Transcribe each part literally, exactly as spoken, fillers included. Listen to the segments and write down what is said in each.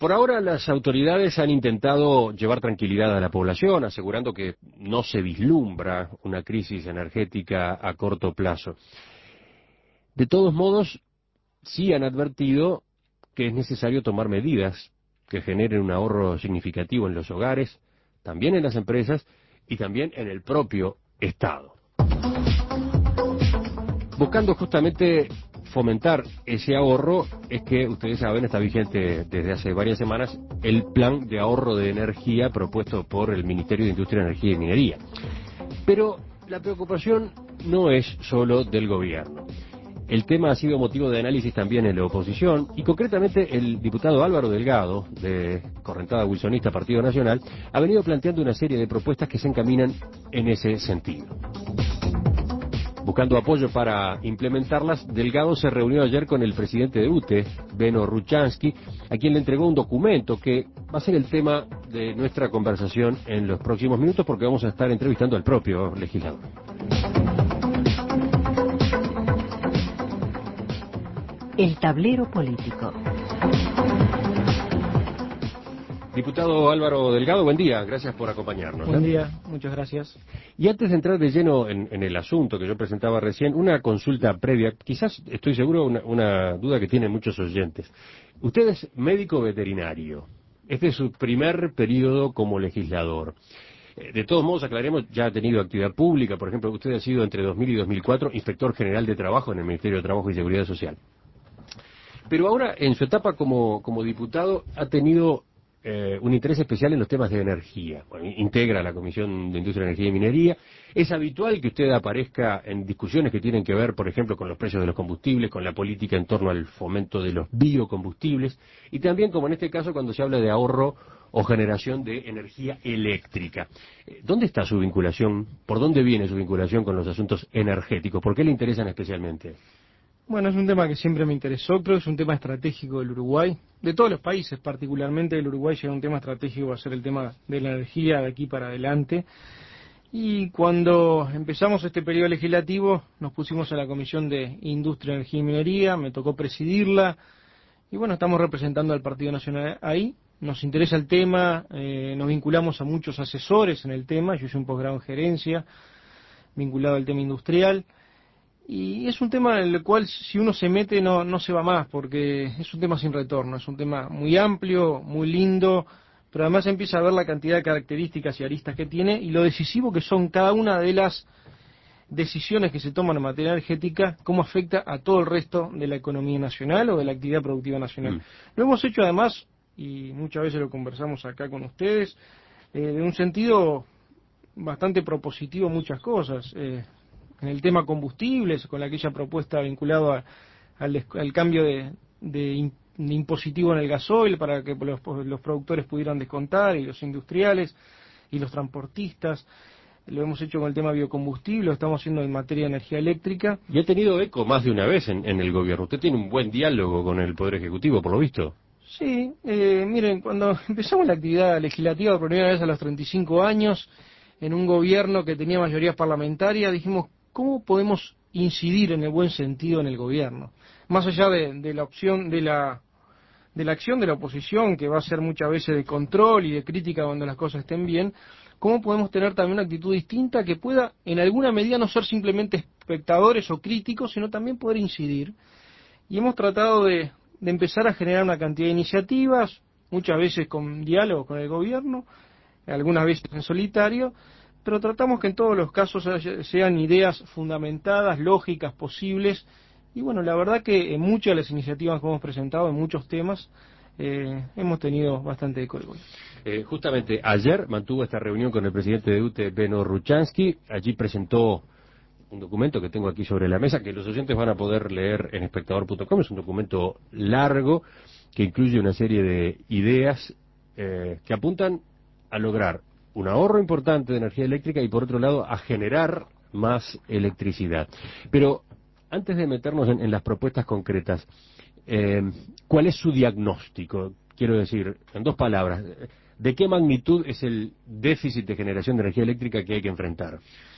Por ahora las autoridades han intentado llevar tranquilidad a la población, asegurando que no se vislumbra una crisis energética a corto plazo. De todos modos, sí han advertido que es necesario tomar medidas que generen un ahorro significativo en los hogares, también en las empresas y también en el propio Estado. Buscando justamente fomentar ese ahorro, es que ustedes saben, está vigente desde hace varias semanas el plan de ahorro de energía propuesto por el Ministerio de Industria, Energía y Minería. Pero la preocupación no es solo del gobierno. El tema ha sido motivo de análisis también en la oposición, y concretamente el diputado Álvaro Delgado, de correntada wilsonista Partido Nacional, ha venido planteando una serie de propuestas que se encaminan en ese sentido. Buscando apoyo para implementarlas, Delgado se reunió ayer con el presidente de U T E, Beno Ruchansky, a quien le entregó un documento que va a ser el tema de nuestra conversación en los próximos minutos, porque vamos a estar entrevistando al propio legislador. El tablero político. Diputado Álvaro Delgado, buen día, gracias por acompañarnos. Buen ¿eh? día, muchas gracias. Y antes de entrar de lleno en, en el asunto que yo presentaba recién, una consulta previa, quizás estoy seguro una, una duda que tienen muchos oyentes. Usted es médico veterinario, este es su primer periodo como legislador. Eh, De todos modos, aclaremos, ya ha tenido actividad pública, por ejemplo, usted ha sido entre dos mil y dos mil cuatro inspector general de trabajo en el Ministerio de Trabajo y Seguridad Social. Pero ahora, en su etapa como, como diputado, ha tenido eh, un interés especial en los temas de energía. Bueno, integra la Comisión de Industria, Energía y Minería. Es habitual que usted aparezca en discusiones que tienen que ver, por ejemplo, con los precios de los combustibles, con la política en torno al fomento de los biocombustibles, y también, como en este caso, cuando se habla de ahorro o generación de energía eléctrica. Eh, ¿Dónde está su vinculación? ¿Por dónde viene su vinculación con los asuntos energéticos? ¿Por qué le interesan especialmente? Bueno, es un tema que siempre me interesó, creo que es un tema estratégico del Uruguay, de todos los países, particularmente del Uruguay, llega un tema estratégico va a ser el tema de la energía de aquí para adelante. Y cuando empezamos este periodo legislativo, nos pusimos a la Comisión de Industria, Energía y Minería, me tocó presidirla, y bueno, estamos representando al Partido Nacional ahí, nos interesa el tema, eh, nos vinculamos a muchos asesores en el tema, yo hice un posgrado en gerencia, vinculado al tema industrial. Y es un tema en el cual si uno se mete no, no se va más, porque es un tema sin retorno, es un tema muy amplio, muy lindo, pero además empieza a ver la cantidad de características y aristas que tiene y lo decisivo que son cada una de las decisiones que se toman en materia energética, cómo afecta a todo el resto de la economía nacional o de la actividad productiva nacional. Mm. Lo hemos hecho además, y muchas veces lo conversamos acá con ustedes, eh, de un sentido bastante propositivo muchas cosas. Eh, en el tema combustibles, con aquella propuesta vinculada al, al cambio de, de, de impositivo en el gasoil para que los, los productores pudieran descontar, y los industriales y los transportistas. Lo hemos hecho con el tema biocombustible, lo estamos haciendo en materia de energía eléctrica. Y ha tenido eco más de una vez en, en el gobierno. Usted tiene un buen diálogo con el Poder Ejecutivo, por lo visto. Sí, eh, miren, cuando empezamos la actividad legislativa por primera vez a los treinta y cinco años, en un gobierno que tenía mayoría parlamentaria, dijimos, ¿cómo podemos incidir en el buen sentido en el gobierno? Más allá de, de la opción, de la, de la acción de la oposición, que va a ser muchas veces de control y de crítica cuando las cosas estén bien, ¿cómo podemos tener también una actitud distinta que pueda, en alguna medida, no ser simplemente espectadores o críticos, sino también poder incidir? Y hemos tratado de, de empezar a generar una cantidad de iniciativas, muchas veces con diálogo con el gobierno, algunas veces en solitario, pero tratamos que en todos los casos sean ideas fundamentadas, lógicas, posibles, y bueno, la verdad que en muchas de las iniciativas que hemos presentado, en muchos temas, eh, hemos tenido bastante eco. Eh, justamente ayer mantuvo esta reunión con el presidente de U T E, Beno Ruchansky, allí presentó un documento que tengo aquí sobre la mesa, que los oyentes van a poder leer en espectador punto com, es un documento largo, que incluye una serie de ideas eh, que apuntan a lograr un ahorro importante de energía eléctrica y, por otro lado, a generar más electricidad. Pero antes de meternos en, en las propuestas concretas, eh, ¿cuál es su diagnóstico? Quiero decir, en dos palabras, ¿de qué magnitud es el déficit de generación de energía eléctrica que hay que enfrentar?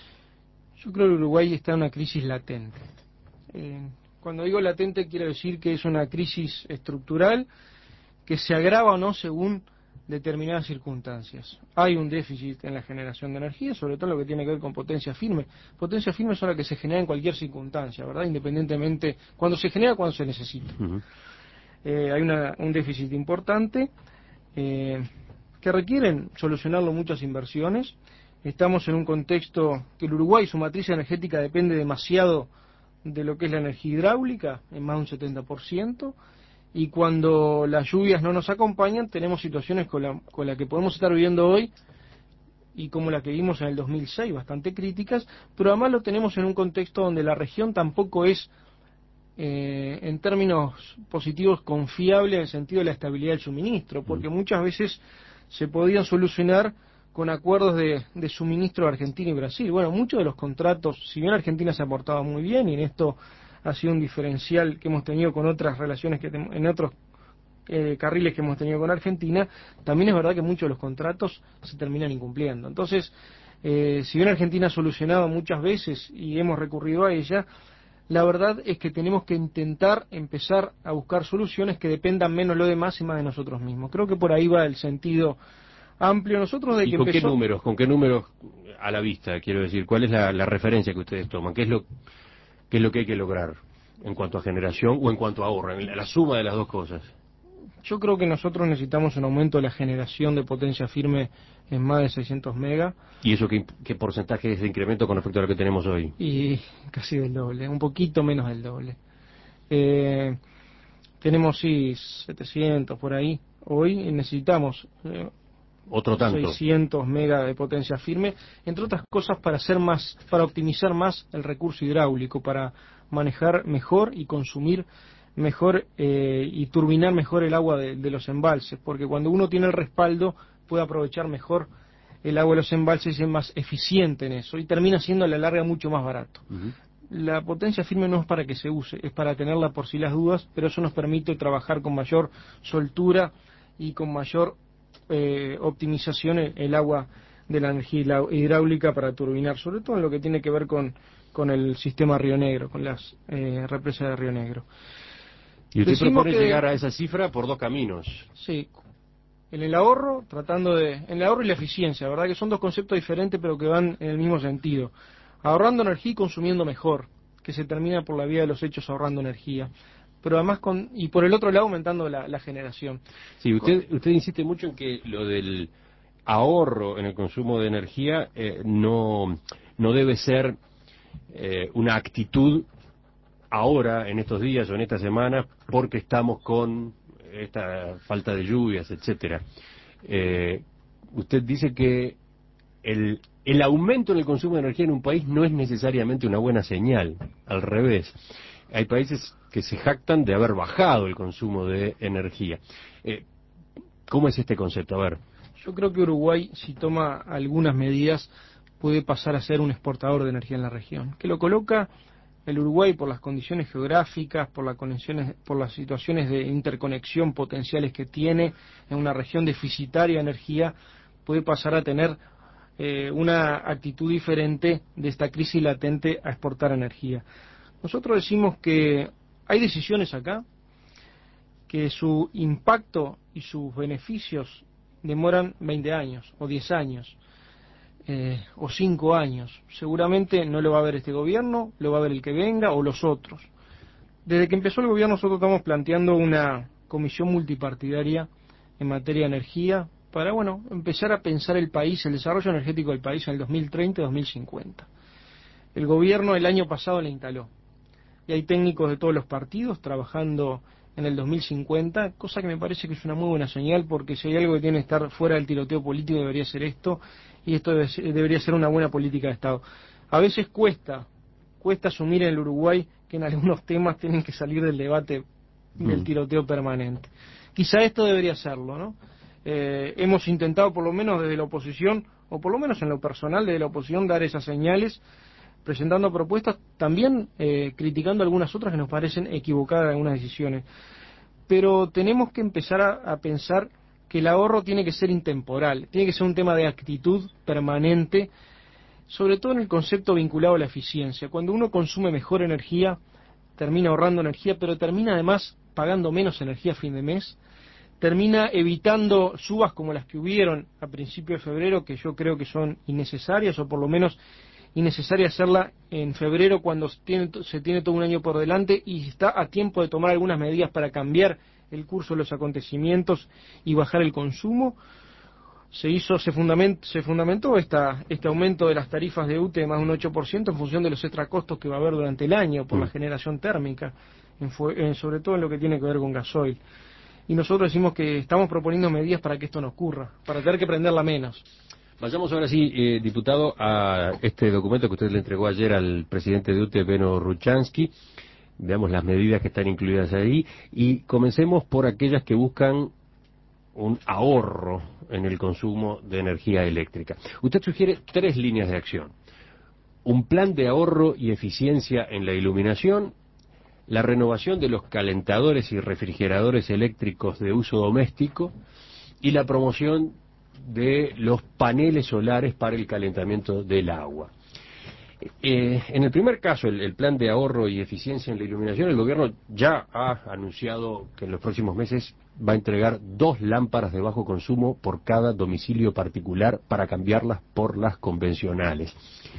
Yo creo que Uruguay está en una crisis latente. Eh, cuando digo latente quiero decir que es una crisis estructural que se agrava o no según determinadas circunstancias. Hay un déficit en la generación de energía, sobre todo lo que tiene que ver con potencia firme. Potencia firme son las que se genera en cualquier circunstancia, ¿verdad? Independientemente, cuando se genera, cuando se necesita. Uh-huh. eh, hay una, un déficit importante eh, que requieren solucionarlo muchas inversiones. Estamos en un contexto que el Uruguay, su matriz energética depende demasiado de lo que es la energía hidráulica, en más de un setenta por ciento, y cuando las lluvias no nos acompañan, tenemos situaciones con la, con la que podemos estar viviendo hoy, y como la que vimos en el dos mil seis, bastante críticas, pero además lo tenemos en un contexto donde la región tampoco es, eh, en términos positivos, confiable en el sentido de la estabilidad del suministro, porque muchas veces se podían solucionar con acuerdos de, de suministro de Argentina y Brasil. Bueno, muchos de los contratos, si bien Argentina se ha portado muy bien, y en esto ha sido un diferencial que hemos tenido con otras relaciones, que en otros eh, carriles que hemos tenido con Argentina, también es verdad que muchos de los contratos se terminan incumpliendo. Entonces, eh, si bien Argentina ha solucionado muchas veces y hemos recurrido a ella, la verdad es que tenemos que intentar empezar a buscar soluciones que dependan menos de lo demás y más de nosotros mismos. Creo que por ahí va el sentido amplio nosotros de ¿Y que con empezó... qué números, con qué números a la vista, quiero decir? ¿Cuál es la, la referencia que ustedes toman? ¿Qué es lo qué es lo que hay que lograr en cuanto a generación o en cuanto a ahorro, en la, la suma de las dos cosas? Yo creo que nosotros necesitamos un aumento de la generación de potencia firme en más de seiscientos megas. ¿Y eso qué, qué porcentaje es de incremento con respecto a lo que tenemos hoy? Y casi del doble, un poquito menos del doble. Eh, tenemos, sí, setecientos por ahí hoy, y necesitamos... Eh, otro tanto, seiscientos megas de potencia firme, entre otras cosas para hacer más, para optimizar más el recurso hidráulico, para manejar mejor y consumir mejor eh, y turbinar mejor el agua de, de los embalses, porque cuando uno tiene el respaldo puede aprovechar mejor el agua de los embalses y es más eficiente en eso, y termina siendo a la larga mucho más barato. Uh-huh. La potencia firme no es para que se use, es para tenerla por si las dudas, pero eso nos permite trabajar con mayor soltura y con mayor Eh, optimización el agua de la energía hidráulica para turbinar, sobre todo en lo que tiene que ver con, con el sistema Río Negro, con las eh, represas de Río Negro. Y usted Decimos propone que, llegar a esa cifra por dos caminos. Sí, en el ahorro, tratando de, en el ahorro y la eficiencia, verdad que son dos conceptos diferentes pero que van en el mismo sentido. Ahorrando energía y consumiendo mejor, que se termina por la vía de los hechos ahorrando energía. Pero además con, y por el otro lado aumentando la, la generación. Sí, usted usted insiste mucho en que lo del ahorro en el consumo de energía eh, no no debe ser eh, una actitud ahora, en estos días o en estas semanas, porque estamos con esta falta de lluvias, etcétera. Eh, usted dice que el el aumento en el consumo de energía en un país no es necesariamente una buena señal, al revés. Hay países que se jactan de haber bajado el consumo de energía. Eh, ¿Cómo es este concepto? A ver. Yo creo que Uruguay, si toma algunas medidas, puede pasar a ser un exportador de energía en la región. Que lo coloca el Uruguay por las condiciones geográficas, por, las conexiones, por las situaciones de interconexión potenciales que tiene en una región deficitaria de energía, puede pasar a tener eh, una actitud diferente de esta crisis latente a exportar energía. Nosotros decimos que hay decisiones acá que su impacto y sus beneficios demoran veinte años o diez años eh, o cinco años. Seguramente no lo va a ver este gobierno, lo va a ver el que venga o los otros. Desde que empezó el gobierno nosotros estamos planteando una comisión multipartidaria en materia de energía para, bueno, empezar a pensar el país, el desarrollo energético del país en el dos mil treinta y dos mil cincuenta. El gobierno el año pasado la instaló. Y hay técnicos de todos los partidos trabajando en el dos mil cincuenta, cosa que me parece que es una muy buena señal, porque si hay algo que tiene que estar fuera del tiroteo político debería ser esto, y esto debe ser, debería ser una buena política de Estado. A veces cuesta, cuesta asumir en el Uruguay que en algunos temas tienen que salir del debate del tiroteo permanente. Quizá esto debería serlo, ¿no? Eh, hemos intentado por lo menos desde la oposición, o por lo menos en lo personal desde la oposición, dar esas señales, presentando propuestas, también eh, criticando algunas otras que nos parecen equivocadas en algunas decisiones. Pero tenemos que empezar a, a pensar que el ahorro tiene que ser intemporal, tiene que ser un tema de actitud permanente, sobre todo en el concepto vinculado a la eficiencia. Cuando uno consume mejor energía, termina ahorrando energía, pero termina además pagando menos energía a fin de mes, termina evitando subas como las que hubieron a principios de febrero, que yo creo que son innecesarias, o por lo menos innecesaria hacerla en febrero cuando se tiene, se tiene todo un año por delante y está a tiempo de tomar algunas medidas para cambiar el curso de los acontecimientos y bajar el consumo. Se hizo, se, fundament, se fundamentó esta, este aumento de las tarifas de U T E de más de un ocho por ciento en función de los extracostos que va a haber durante el año por mm. la generación térmica, en, en, sobre todo en lo que tiene que ver con gasoil. Y nosotros decimos que estamos proponiendo medidas para que esto no ocurra, para tener que prenderla menos. Vayamos ahora sí, eh, diputado, a este documento que usted le entregó ayer al presidente de U T E, Beno Ruchansky. Veamos las medidas que están incluidas ahí y comencemos por aquellas que buscan un ahorro en el consumo de energía eléctrica. Usted sugiere tres líneas de acción: un plan de ahorro y eficiencia en la iluminación, la renovación de los calentadores y refrigeradores eléctricos de uso doméstico y la promoción de los paneles solares para el calentamiento del agua. Eh, en el primer caso, el, el plan de ahorro y eficiencia en la iluminación, el gobierno ya ha anunciado que en los próximos meses va a entregar dos lámparas de bajo consumo por cada domicilio particular para cambiarlas por las convencionales.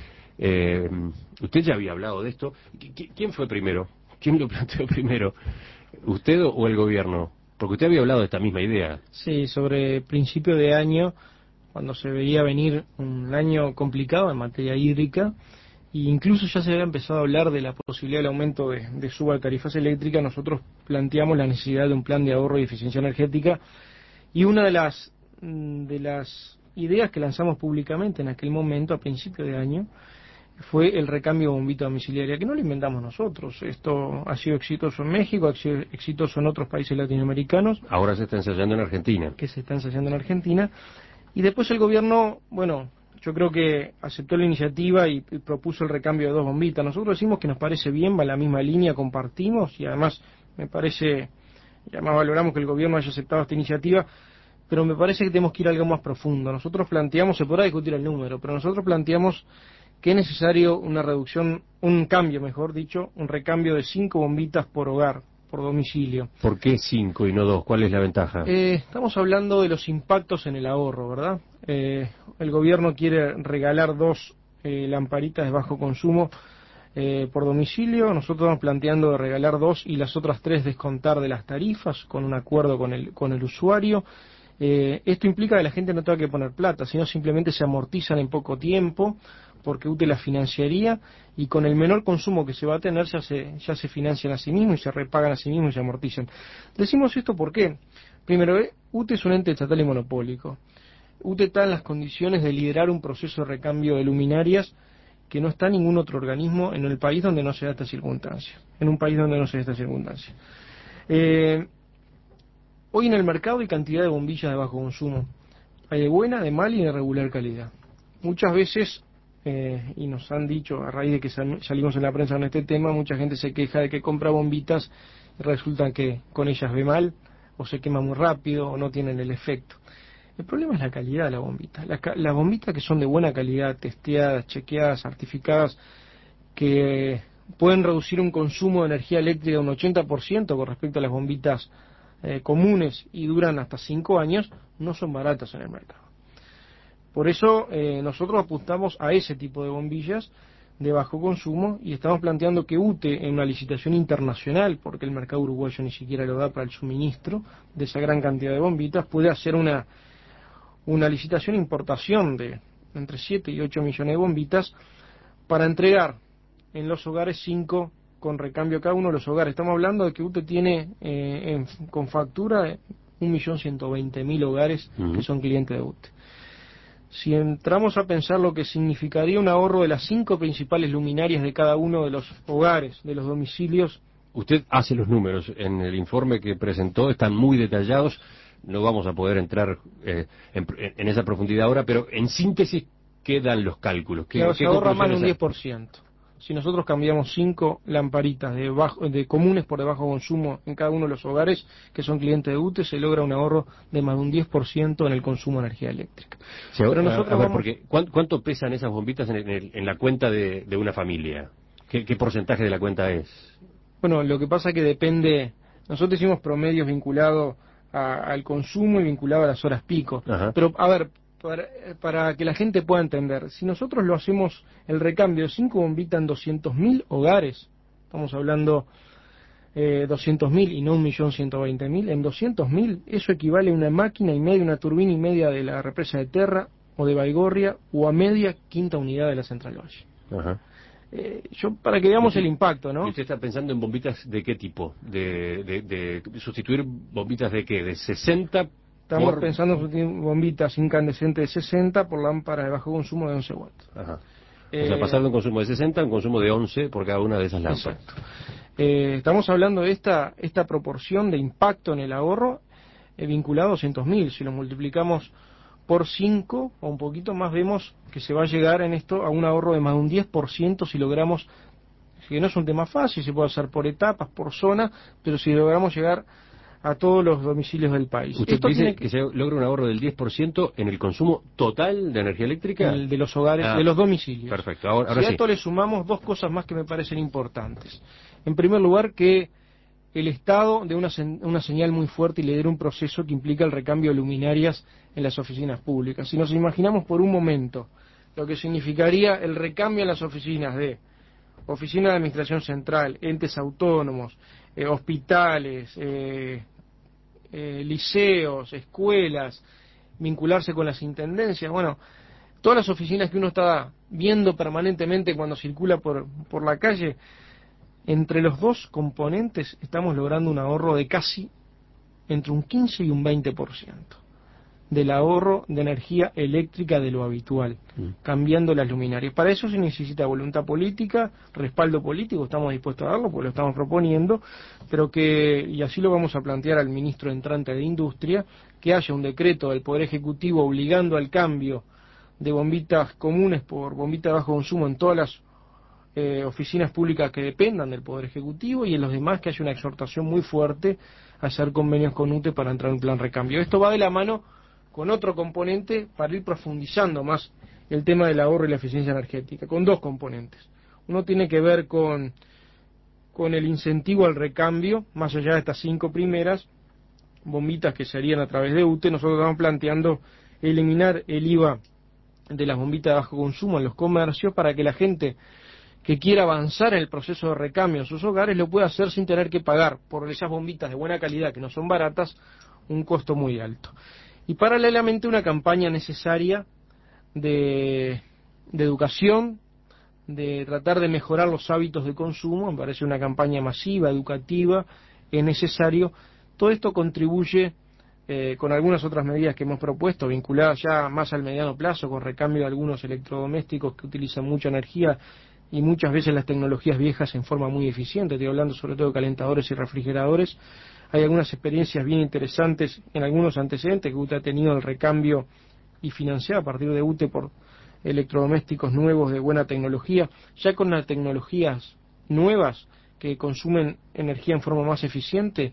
Eh, usted ya había hablado de esto. ¿Quién fue primero? ¿Quién lo planteó primero? ¿Usted o el gobierno? Porque usted había hablado de esta misma idea. Sí, sobre principio de año, cuando se veía venir un año complicado en materia hídrica, e incluso ya se había empezado a hablar de la posibilidad del aumento de, de suba de tarifas eléctricas, nosotros planteamos la necesidad de un plan de ahorro y eficiencia energética, y una de las, de las ideas que lanzamos públicamente en aquel momento, a principio de año, fue el recambio de bombita domiciliaria, que no lo inventamos nosotros. Esto ha sido exitoso en México, ha sido exitoso en otros países latinoamericanos. Ahora se está ensayando en Argentina. Que se está ensayando en Argentina. Y después el gobierno, bueno, yo creo que aceptó la iniciativa y, y propuso el recambio de dos bombitas. Nosotros decimos que nos parece bien, va en la misma línea, compartimos, y además me parece, y además valoramos que el gobierno haya aceptado esta iniciativa, pero me parece que tenemos que ir a algo más profundo. Nosotros planteamos, se podrá discutir el número, pero nosotros planteamos que es necesario una reducción, un cambio, mejor dicho, un recambio de cinco bombitas por hogar, por domicilio. ¿Por qué cinco y no dos? ¿Cuál es la ventaja? Eh, estamos hablando de los impactos en el ahorro, ¿verdad? Eh, el gobierno quiere regalar dos eh, lamparitas de bajo consumo eh, por domicilio. Nosotros estamos planteando de regalar dos y las otras tres descontar de las tarifas con un acuerdo con el, con el usuario. Eh, esto implica que la gente no tenga que poner plata, sino simplemente se amortizan en poco tiempo, porque U T E la financiaría, y con el menor consumo que se va a tener ya se, ya se financian a sí mismos y se repagan a sí mismos y se amortizan. Decimos esto porque, primero, U T E es un ente estatal y monopólico. U T E está en las condiciones de liderar un proceso de recambio de luminarias que no está ningún otro organismo en el país donde no se da esta circunstancia, en un país donde no se da esta circunstancia. Eh, hoy en el mercado hay cantidad de bombillas de bajo consumo. Hay de buena, de mala y de regular calidad. Muchas veces, Eh, y nos han dicho, a raíz de que sal, salimos en la prensa con este tema, mucha gente se queja de que compra bombitas y resulta que con ellas ve mal, o se quema muy rápido, o no tienen el efecto. El problema es la calidad de la bombita. Las la bombitas que son de buena calidad, testeadas, chequeadas, certificadas, que pueden reducir un consumo de energía eléctrica de un ochenta por ciento con respecto a las bombitas eh, comunes y duran hasta cinco años, no son baratas en el mercado. Por eso eh, nosotros apuntamos a ese tipo de bombillas de bajo consumo y estamos planteando que U T E en una licitación internacional, porque el mercado uruguayo ni siquiera lo da para el suministro de esa gran cantidad de bombitas, puede hacer una, una licitación de importación de entre siete y ocho millones de bombitas para entregar en los hogares cinco con recambio cada uno de los hogares. Estamos hablando de que U T E tiene eh, en, con factura un millón ciento veinte mil hogares uh-huh. que son clientes de U T E. Si entramos a pensar lo que significaría un ahorro de las cinco principales luminarias de cada uno de los hogares, de los domicilios. Usted hace los números en el informe que presentó, están muy detallados, no vamos a poder entrar eh, en, en esa profundidad ahora, pero en síntesis, ¿qué dan los cálculos? ¿Qué, claro, ¿qué se ahorra más de un diez por ciento. Si nosotros cambiamos cinco lamparitas de, bajo, de comunes por de bajo consumo en cada uno de los hogares que son clientes de U T E, se logra un ahorro de más de un diez por ciento en el consumo de energía eléctrica. Sí, pero nosotros a ver, vamos... porque ¿cuánto pesan esas bombitas en, el, en la cuenta de, de una familia? ¿Qué, ¿Qué porcentaje de la cuenta es? Bueno, lo que pasa es que depende, nosotros hicimos promedios vinculados a, al consumo y vinculado a las horas pico. Ajá. Pero, a ver, para, para que la gente pueda entender, si nosotros lo hacemos el recambio de cinco bombitas en doscientos mil hogares, estamos hablando eh, doscientos mil y no un millón ciento veinte mil, en doscientos mil eso equivale a una máquina y media, una turbina y media de la represa de Terra o de Baigorria, o a media quinta unidad de la Central Valle. Ajá. Eh, yo, para que veamos el impacto, ¿no? ¿Y usted está pensando en bombitas de qué tipo? ¿De, de, de sustituir bombitas de qué? ¿De sesenta? Estamos por... pensando en sustituir bombitas incandescentes de sesenta por lámparas de bajo consumo de once watts. Ajá. Eh, o sea, pasar de un consumo de sesenta a un consumo de once por cada una de esas lámparas. Exacto. Eh, estamos hablando de esta, esta proporción de impacto en el ahorro eh, vinculado a doscientos mil. Si lo multiplicamos por cinco o un poquito más, vemos que se va a llegar en esto a un ahorro de más de un diez por ciento si logramos, que no es un tema fácil, se puede hacer por etapas, por zona, pero si logramos llegar a todos los domicilios del país. ¿Usted Esto dice tiene que se logra un ahorro del diez por ciento en el consumo total de energía eléctrica? El de los hogares, ah, de los domicilios. Perfecto, ahora, ahora si a sí. esto le sumamos dos cosas más que me parecen importantes. En primer lugar, que el Estado dé una, una señal muy fuerte y lidera un proceso que implica el recambio de luminarias en las oficinas públicas. Si nos imaginamos por un momento lo que significaría el recambio en las oficinas de oficina de administración central, entes autónomos, eh, hospitales, eh, eh, liceos, escuelas, vincularse con las intendencias, bueno, todas las oficinas que uno está viendo permanentemente cuando circula por, por la calle, entre los dos componentes estamos logrando un ahorro de casi entre un quince y un veinte por ciento del ahorro de energía eléctrica de lo habitual, mm. cambiando las luminarias. Para eso se necesita voluntad política, respaldo político, estamos dispuestos a darlo, porque lo estamos proponiendo, pero que, y así lo vamos a plantear al ministro entrante de Industria, que haya un decreto del Poder Ejecutivo obligando al cambio de bombitas comunes por bombitas de bajo consumo en todas las eh, oficinas públicas que dependan del Poder Ejecutivo, y en los demás que haya una exhortación muy fuerte a hacer convenios con U T E para entrar en plan recambio. Esto va de la mano con otro componente para ir profundizando más el tema del ahorro y la eficiencia energética, con dos componentes. Uno tiene que ver con, con el incentivo al recambio, más allá de estas cinco primeras bombitas que se harían a través de U T E. Nosotros estamos planteando eliminar el I V A de las bombitas de bajo consumo en los comercios para que la gente que quiera avanzar en el proceso de recambio en sus hogares lo pueda hacer sin tener que pagar por esas bombitas de buena calidad, que no son baratas, un costo muy alto. Y paralelamente una campaña necesaria de, de educación, de tratar de mejorar los hábitos de consumo. Me parece una campaña masiva, educativa, es necesario. Todo esto contribuye eh, con algunas otras medidas que hemos propuesto, vinculadas ya más al mediano plazo, con recambio de algunos electrodomésticos que utilizan mucha energía y muchas veces las tecnologías viejas en forma muy eficiente. Estoy hablando sobre todo de calentadores y refrigeradores. Hay algunas experiencias bien interesantes en algunos antecedentes que U T E ha tenido el recambio y financiado a partir de U T E por electrodomésticos nuevos de buena tecnología, ya con las tecnologías nuevas que consumen energía en forma más eficiente.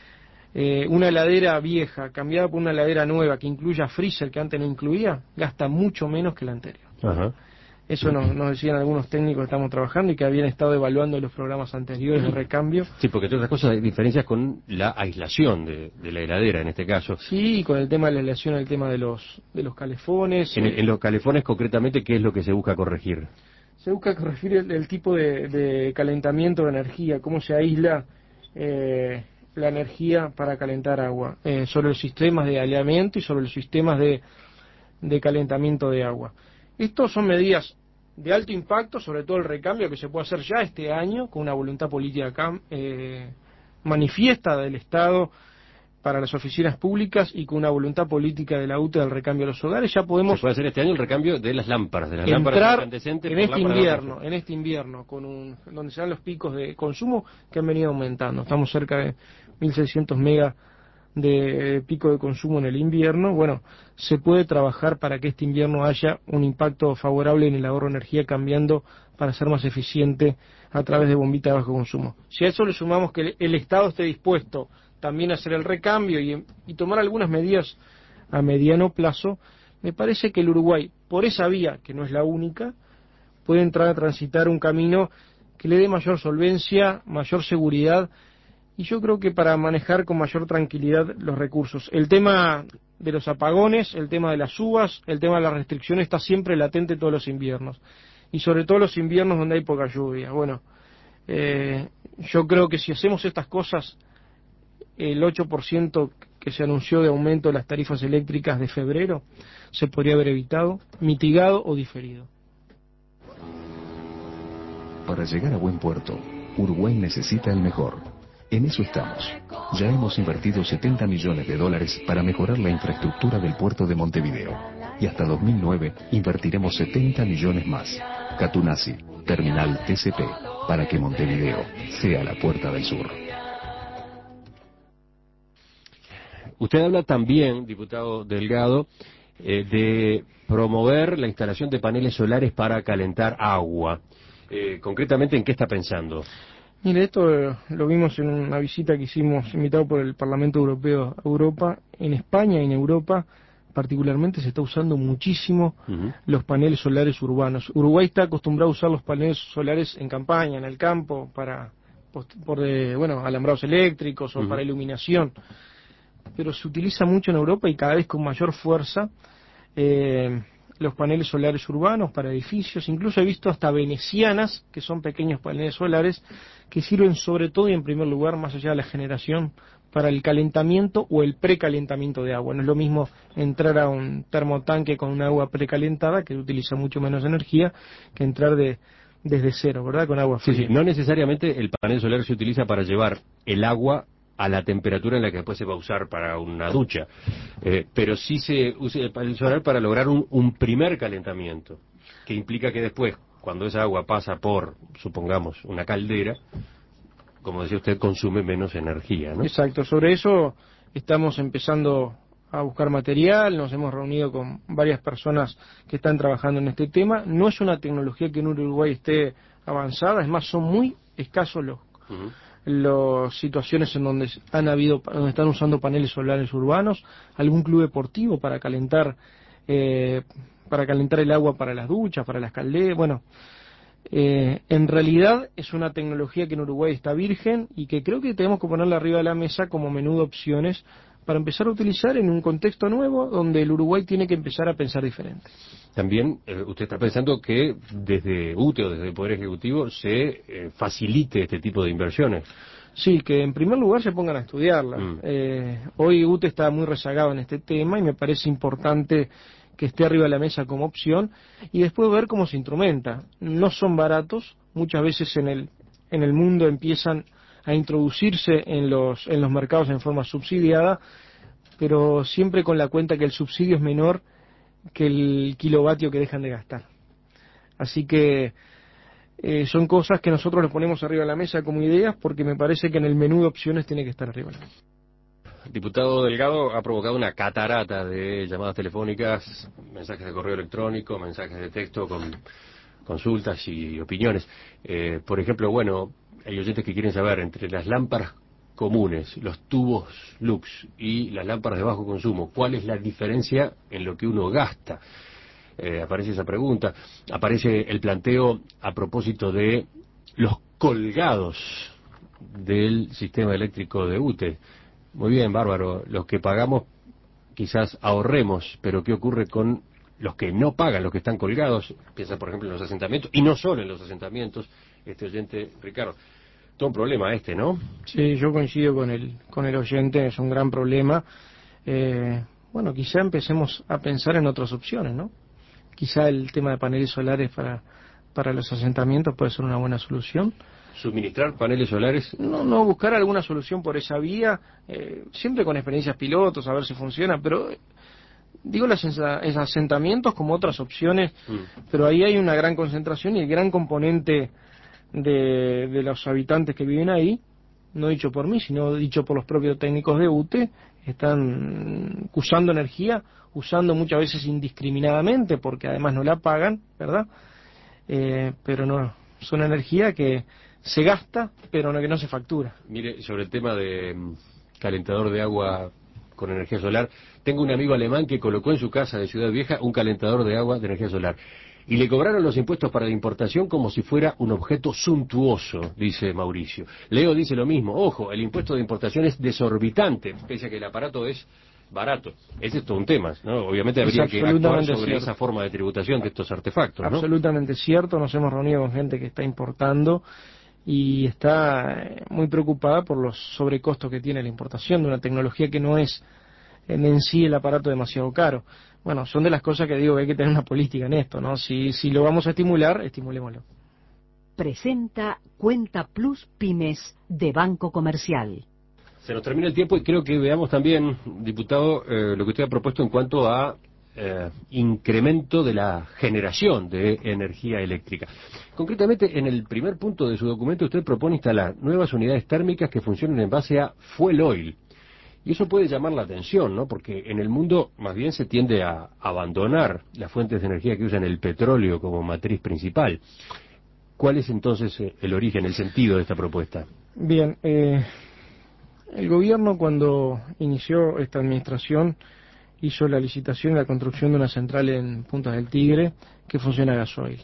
Eh, una heladera vieja cambiada por una heladera nueva que incluya freezer, que antes no incluía, gasta mucho menos que la anterior. Ajá. Eso nos, nos decían algunos técnicos que estamos trabajando y que habían estado evaluando los programas anteriores de recambio. Sí, porque entre otras cosas hay diferencias con la aislación de, de la heladera en este caso. Sí, con el tema de la aislación, el tema de los de los calefones. En, en los calefones concretamente, ¿qué es lo que se busca corregir? Se busca corregir el, el tipo de, de calentamiento de energía, cómo se aísla eh, la energía para calentar agua, eh, sobre los sistemas de aislamiento y sobre los sistemas de, de calentamiento de agua. Estos son medidas de alto impacto, sobre todo el recambio que se puede hacer ya este año, con una voluntad política eh, manifiesta del Estado para las oficinas públicas y con una voluntad política de la U T E del recambio de los hogares. Ya podemos se puede hacer este año el recambio de las lámparas, de las entrar lámparas incandescentes en este invierno, de en este invierno, con un, donde se dan los picos de consumo que han venido aumentando. Estamos cerca de mil seiscientos megas de pico de consumo en el invierno. Bueno, se puede trabajar para que este invierno haya un impacto favorable en el ahorro de energía, cambiando para ser más eficiente a través de bombitas de bajo consumo. Si a eso le sumamos que el Estado esté dispuesto también a hacer el recambio y, y tomar algunas medidas a mediano plazo, me parece que el Uruguay, por esa vía, que no es la única, puede entrar a transitar un camino que le dé mayor solvencia, mayor seguridad y yo creo que para manejar con mayor tranquilidad los recursos. El tema de los apagones, el tema de las uvas, el tema de las restricciones está siempre latente todos los inviernos, y sobre todo los inviernos donde hay poca lluvia. Bueno, eh, yo creo que si hacemos estas cosas, el ocho por ciento que se anunció de aumento de las tarifas eléctricas de febrero se podría haber evitado, mitigado o diferido. Para llegar a buen puerto, Uruguay necesita el mejor. En eso estamos. Ya hemos invertido setenta millones de dólares para mejorar la infraestructura del puerto de Montevideo. Y hasta dos mil nueve invertiremos setenta millones más. Catunasi, Terminal T C P, para que Montevideo sea la puerta del sur. Usted habla también, diputado Delgado, eh, de promover la instalación de paneles solares para calentar agua. Eh, concretamente, ¿en qué está pensando? Mire, esto eh, lo vimos en una visita que hicimos, invitado por el Parlamento Europeo a Europa. En España y en Europa, particularmente, se está usando muchísimo uh-huh. los paneles solares urbanos. Uruguay está acostumbrado a usar los paneles solares en campaña, en el campo, para por de, bueno, alambrados eléctricos o uh-huh. para iluminación. Pero se utiliza mucho en Europa y cada vez con mayor fuerza eh, los paneles solares urbanos para edificios. Incluso he visto hasta venecianas, que son pequeños paneles solares, que sirven sobre todo y en primer lugar, más allá de la generación, para el calentamiento o el precalentamiento de agua. No es lo mismo entrar a un termotanque con un agua precalentada, que utiliza mucho menos energía, que entrar de desde cero, ¿verdad? Con agua fría. Sí, sí. No necesariamente el panel solar se utiliza para llevar el agua a la temperatura en la que después se va a usar para una ducha, eh, pero sí se usa el panel solar para lograr un, un primer calentamiento, que implica que después, cuando esa agua pasa por, supongamos, una caldera, como decía usted, consume menos energía, ¿no? Exacto, sobre eso estamos empezando a buscar material, nos hemos reunido con varias personas que están trabajando en este tema. No es una tecnología que en Uruguay esté avanzada, es más, son muy escasos los... Uh-huh. las situaciones en donde han habido, donde están usando paneles solares urbanos, algún club deportivo para calentar eh, para calentar el agua para las duchas, para las calderas. Bueno, eh, en realidad es una tecnología que en Uruguay está virgen y que creo que tenemos que ponerla arriba de la mesa como menú de opciones para empezar a utilizar en un contexto nuevo donde el Uruguay tiene que empezar a pensar diferente. También eh, usted está pensando que desde U T E o desde el Poder Ejecutivo se eh, facilite este tipo de inversiones. Sí, que en primer lugar se pongan a estudiarla. Mm. Eh, hoy U T E está muy rezagado en este tema y me parece importante que esté arriba de la mesa como opción y después ver cómo se instrumenta. No son baratos, muchas veces en el, en el mundo empiezan a introducirse en los, en los mercados en forma subsidiada, pero siempre con la cuenta que el subsidio es menor que el kilovatio que dejan de gastar. Así que eh, son cosas que nosotros les ponemos arriba de la mesa como ideas porque me parece que en el menú de opciones tiene que estar arriba de la mesa. Diputado Delgado, ha provocado una catarata de llamadas telefónicas, mensajes de correo electrónico, mensajes de texto con consultas y opiniones. Eh, por ejemplo, bueno, hay oyentes que quieren saber, entre las lámparas comunes, los tubos Lux y las lámparas de bajo consumo, ¿cuál es la diferencia en lo que uno gasta? Eh, aparece esa pregunta. Aparece el planteo a propósito de los colgados del sistema eléctrico de U T E. Muy bien, bárbaro. Los que pagamos quizás ahorremos, pero ¿qué ocurre con los que no pagan, los que están colgados? Piensa, por ejemplo, en los asentamientos, y no solo en los asentamientos, este oyente, Ricardo. Todo un problema este, ¿no? Sí, yo coincido con el, con el oyente, es un gran problema. Eh, bueno, quizá empecemos a pensar en otras opciones, ¿no? Quizá el tema de paneles solares para, para los asentamientos puede ser una buena solución. ¿Suministrar paneles solares? No, no, buscar alguna solución por esa vía, eh, siempre con experiencias pilotos, a ver si funciona, pero digo los asentamientos como otras opciones, mm. pero ahí hay una gran concentración y el gran componente de, de los habitantes que viven ahí, no dicho por mí, sino dicho por los propios técnicos de U T E, están usando energía, usando muchas veces indiscriminadamente, porque además no la pagan, ¿verdad? Eh, pero no, son energía que se gasta, pero no, que no se factura. Mire, sobre el tema de um, calentador de agua con energía solar, tengo un amigo alemán que colocó en su casa de Ciudad Vieja un calentador de agua de energía solar. Y le cobraron los impuestos para la importación como si fuera un objeto suntuoso, dice Mauricio. Leo dice lo mismo. Ojo, el impuesto de importación es desorbitante, pese a que el aparato es barato. Ese es todo un tema, ¿no? Obviamente habría que actuar sobre cierto. Esa forma de tributación de estos artefactos, ¿no? Absolutamente cierto. Nos hemos reunido con gente que está importando y está muy preocupada por los sobrecostos que tiene la importación de una tecnología que no es en, en sí el aparato demasiado caro. Bueno, son de las cosas que digo que hay que tener una política en esto, ¿no? Si, si lo vamos a estimular, estimulémoslo. Presenta Cuenta Plus Pymes de Banco Comercial. Se nos termina el tiempo y creo que veamos también, diputado, eh, lo que usted ha propuesto en cuanto a eh, incremento de la generación de energía eléctrica. Concretamente, en el primer punto de su documento usted propone instalar nuevas unidades térmicas que funcionen en base a fuel oil. Y eso puede llamar la atención, ¿no? Porque en el mundo más bien se tiende a abandonar las fuentes de energía que usan el petróleo como matriz principal. ¿Cuál es entonces el origen, el sentido de esta propuesta? Bien, eh, el gobierno cuando inició esta administración hizo la licitación y la construcción de una central en Puntas del Tigre que funciona a gasoil.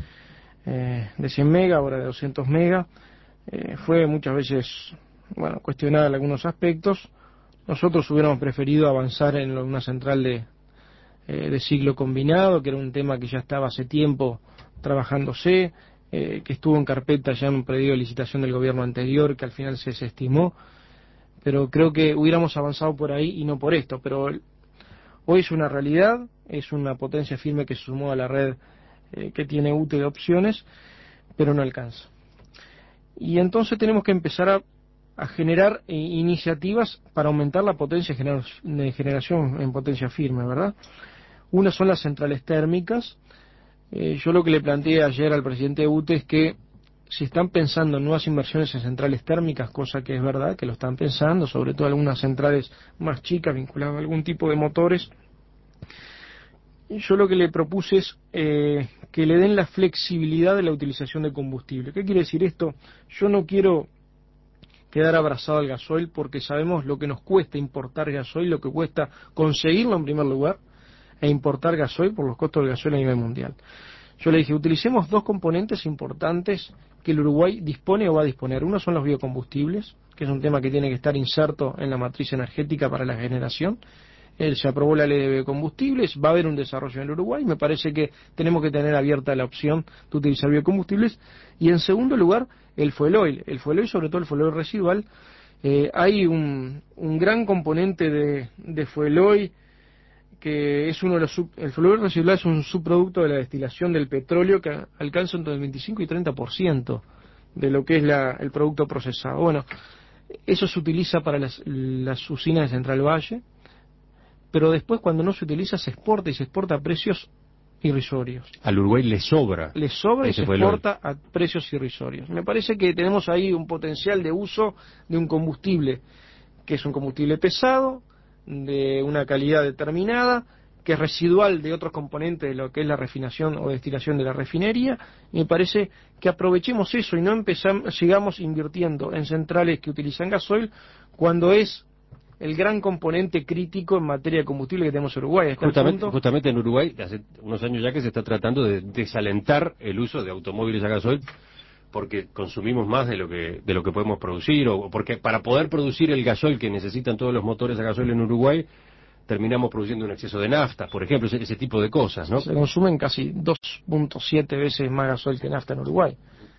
Eh, de cien mega, ahora de doscientos mega. Eh, fue muchas veces, bueno, cuestionada en algunos aspectos. Nosotros hubiéramos preferido avanzar en una central de, eh, de ciclo combinado, que era un tema que ya estaba hace tiempo trabajándose, eh, que estuvo en carpeta ya en un pedido de licitación del gobierno anterior, que al final se desestimó, pero creo que hubiéramos avanzado por ahí y no por esto. Pero hoy es una realidad, es una potencia firme que se sumó a la red eh, que tiene U T E de opciones, pero no alcanza. Y entonces tenemos que empezar a a generar eh, iniciativas para aumentar la potencia de generación en potencia firme, ¿verdad? Una son las centrales térmicas. Eh, yo lo que le planteé ayer al presidente de U T E es que si están pensando en nuevas inversiones en centrales térmicas, cosa que es verdad, que lo están pensando, sobre todo algunas centrales más chicas vinculadas a algún tipo de motores, yo lo que le propuse es eh, que le den la flexibilidad de la utilización de combustible. ¿Qué quiere decir esto? Yo no quiero quedar abrazado al gasoil porque sabemos lo que nos cuesta importar gasoil, lo que cuesta conseguirlo en primer lugar e importar gasoil por los costos del gasoil a nivel mundial. Yo le dije, utilicemos dos componentes importantes que el Uruguay dispone o va a disponer. Uno son los biocombustibles, que es un tema que tiene que estar inserto en la matriz energética para la generación. Eh, se aprobó la ley de biocombustibles, va a haber un desarrollo en el Uruguay, me parece que tenemos que tener abierta la opción de utilizar biocombustibles. Y en segundo lugar, el fuel oil, el fuel oil, sobre todo el fuel oil residual. Eh, hay un, un gran componente de, de fuel oil que es uno de los sub, el fuel oil residual es un subproducto de la destilación del petróleo que alcanza entre el veinticinco y treinta por ciento de lo que es la, el producto procesado. Bueno, eso se utiliza para las, las usinas de Central Valle, pero después cuando no se utiliza se exporta y se exporta a precios irrisorios. Al Uruguay le sobra. Le sobra y se exporta a precios irrisorios. Me parece que tenemos ahí un potencial de uso de un combustible que es un combustible pesado, de una calidad determinada, que es residual de otros componentes de lo que es la refinación o destilación de la refinería, y me parece que aprovechemos eso y no empezamos, sigamos invirtiendo en centrales que utilizan gasoil cuando es el gran componente crítico en materia de combustible que tenemos en Uruguay. Justamente, justamente en Uruguay, hace unos años ya que se está tratando de desalentar el uso de automóviles a gasoil porque consumimos más de lo que de lo que podemos producir, o porque para poder producir el gasoil que necesitan todos los motores a gasoil en Uruguay, terminamos produciendo un exceso de nafta, por ejemplo, ese, ese tipo de cosas, ¿no? Se consumen casi dos punto siete veces más gasoil que nafta en Uruguay.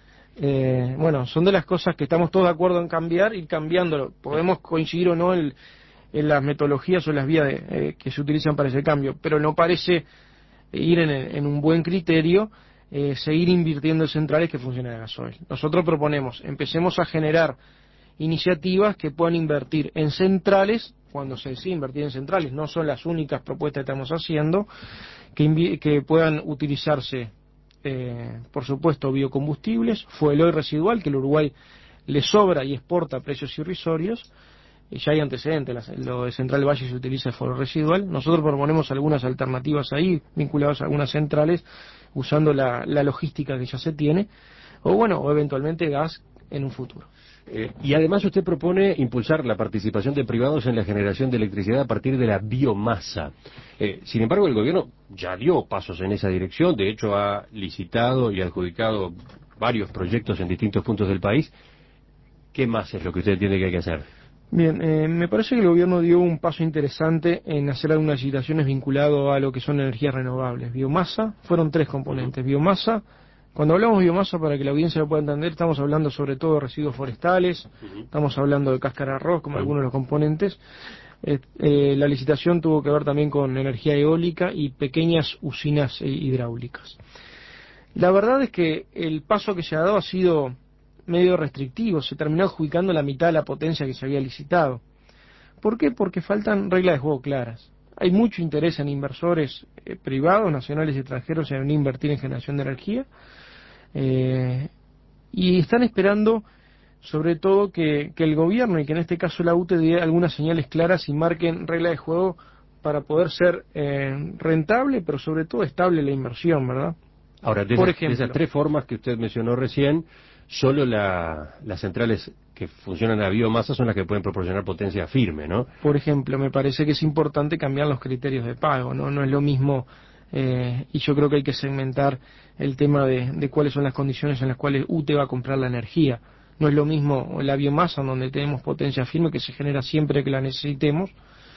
Eh, bueno, son de las cosas que estamos todos de acuerdo en cambiar y cambiándolo. Podemos coincidir o no en, en las metodologías o las vías de, eh, que se utilizan para ese cambio, pero no parece ir en, en un buen criterio eh, seguir invirtiendo en centrales que funcionen a gasoil. Nosotros proponemos, empecemos a generar iniciativas que puedan invertir en centrales, cuando se decide invertir en centrales, no son las únicas propuestas que estamos haciendo, que, que puedan utilizarse Eh, por supuesto biocombustibles, fuel oil residual que el Uruguay le sobra y exporta a precios irrisorios, y ya hay antecedentes, lo de Central Valle se utiliza fuel oil residual. Nosotros proponemos algunas alternativas ahí vinculadas a algunas centrales usando la, la logística que ya se tiene, o bueno, o eventualmente gas en un futuro. Eh, y además usted propone impulsar la participación de privados en la generación de electricidad a partir de la biomasa. Eh, sin embargo, el gobierno ya dio pasos en esa dirección, de hecho ha licitado y adjudicado varios proyectos en distintos puntos del país. ¿Qué más es lo que usted entiende que hay que hacer? Bien, eh, me parece que el gobierno dio un paso interesante en hacer algunas licitaciones vinculado a lo que son energías renovables. Biomasa, fueron tres componentes. Uh-huh. Biomasa, cuando hablamos de biomasa, para que la audiencia lo pueda entender, estamos hablando sobre todo de residuos forestales, uh-huh. estamos hablando de cáscara de arroz como uh-huh. algunos de los componentes. Eh, eh, la licitación tuvo que ver también con energía eólica y pequeñas usinas eh, hidráulicas. La verdad es que el paso que se ha dado ha sido medio restrictivo, se terminó adjudicando la mitad de la potencia que se había licitado. ¿Por qué? Porque faltan reglas de juego claras. Hay mucho interés en inversores eh, privados, nacionales y extranjeros en invertir en generación de energía, eh, y están esperando sobre todo que, que el gobierno, y que en este caso la U T E, dé algunas señales claras y marquen reglas de juego para poder ser eh, rentable, pero sobre todo estable la inversión, ¿verdad? Ahora, de, Por esas, ejemplo, de esas tres formas que usted mencionó recién, solo la, las centrales que funcionan a biomasa son las que pueden proporcionar potencia firme, ¿no? Por ejemplo, me parece que es importante cambiar los criterios de pago, ¿no? No es lo mismo, eh, y yo creo que hay que segmentar el tema de, de cuáles son las condiciones en las cuales U T E va a comprar la energía. No es lo mismo la biomasa, donde tenemos potencia firme que se genera siempre que la necesitemos,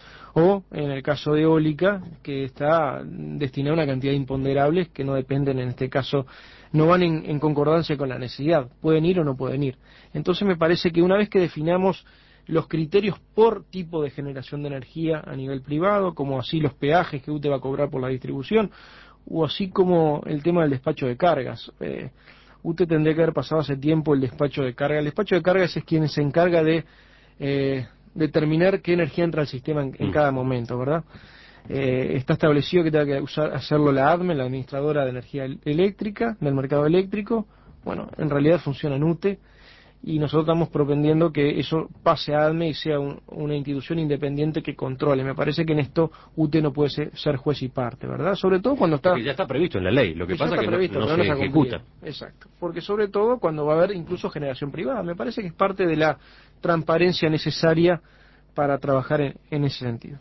o en el caso de eólica, que está destinada a una cantidad de imponderables que no dependen, en este caso, no van en, en concordancia con la necesidad, pueden ir o no pueden ir. Entonces me parece que una vez que definamos los criterios por tipo de generación de energía a nivel privado, como así los peajes que U T E va a cobrar por la distribución, o así como el tema del despacho de cargas, eh, U T E tendría que haber pasado hace tiempo el despacho de carga. El despacho de cargas es quien se encarga de eh, determinar qué energía entra al sistema en, en cada momento, ¿verdad? Eh, está establecido que tenga que usar, hacerlo la A D M E, la Administradora de Energía Eléctrica, del mercado eléctrico. Bueno, en realidad funciona en U T E, y nosotros estamos propendiendo que eso pase a A D M E y sea un, una institución independiente que controle. Me parece que en esto U T E no puede ser, ser juez y parte, ¿verdad? Sobre todo cuando está... Porque ya está previsto en la ley, lo que pasa es que previsto, no, no se, se ejecuta. Exacto, porque sobre todo cuando va a haber incluso generación privada. Me parece que es parte de la transparencia necesaria para trabajar en, en ese sentido.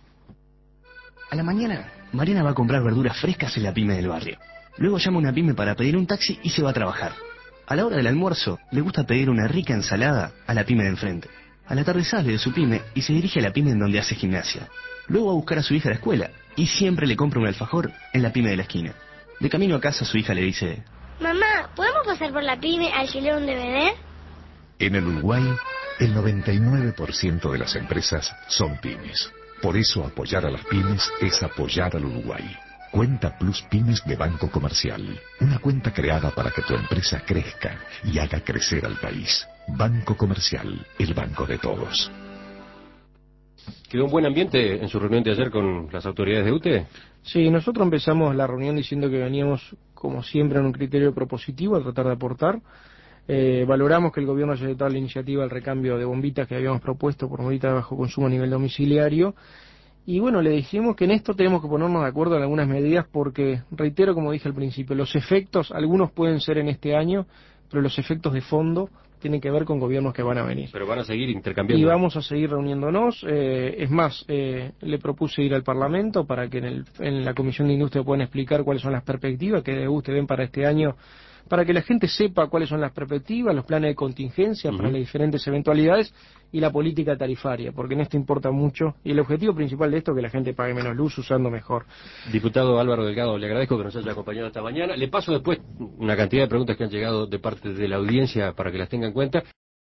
A la mañana, Mariana va a comprar verduras frescas en la pyme del barrio. Luego llama a una pyme para pedir un taxi y se va a trabajar. A la hora del almuerzo, le gusta pedir una rica ensalada a la pyme de enfrente. A la tarde sale de su pyme y se dirige a la pyme en donde hace gimnasia. Luego va a buscar a su hija a la escuela y siempre le compra un alfajor en la pyme de la esquina. De camino a casa, su hija le dice: Mamá, ¿podemos pasar por la pyme a alquilar un D V D? En el Uruguay, el noventa y nueve por ciento de las empresas son pymes. Por eso apoyar a las pymes es apoyar al Uruguay. Cuenta Plus Pymes de Banco Comercial. Una cuenta creada para que tu empresa crezca y haga crecer al país. Banco Comercial, el banco de todos. ¿Quedó un buen ambiente en su reunión de ayer con las autoridades de U T E? Sí, nosotros empezamos la reunión diciendo que veníamos, como siempre, en un criterio propositivo a tratar de aportar. Eh, valoramos que el gobierno haya dado la iniciativa al recambio de bombitas que habíamos propuesto por bombitas de bajo consumo a nivel domiciliario. Y bueno, le dijimos que en esto tenemos que ponernos de acuerdo en algunas medidas porque, reitero, como dije al principio, los efectos, algunos pueden ser en este año, pero los efectos de fondo tienen que ver con gobiernos que van a venir. Pero van a seguir intercambiando. Y vamos a seguir reuniéndonos. Eh, es más, eh, le propuse ir al Parlamento para que en, el, en la Comisión de Industria puedan explicar cuáles son las perspectivas que de usted ven para este año, para que la gente sepa cuáles son las perspectivas, los planes de contingencia uh-huh. para las diferentes eventualidades y la política tarifaria, porque en esto importa mucho y el objetivo principal de esto es que la gente pague menos luz usando mejor. Diputado Álvaro Delgado, le agradezco que nos haya acompañado esta mañana. Le paso después una cantidad de preguntas que han llegado de parte de la audiencia para que las tenga en cuenta.